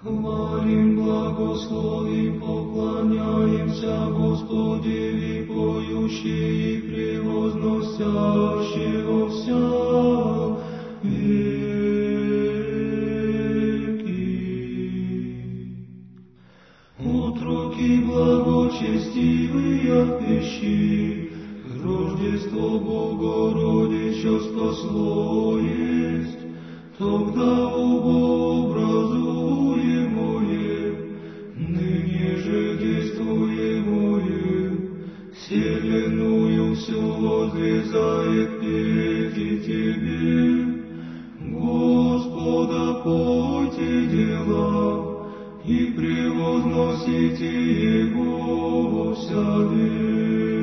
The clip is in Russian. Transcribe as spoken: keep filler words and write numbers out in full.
Хвалим, благословим, поклоняемся Господи, поющие и превозносящего вся веки. Утроки благочестивые пищи, Рождество Богородича спасло есть, тогда образуемое, ныне же действуемое, вселенную всю возлезает пети Тебе. Господа пойте дела, и превозносите Его вся век.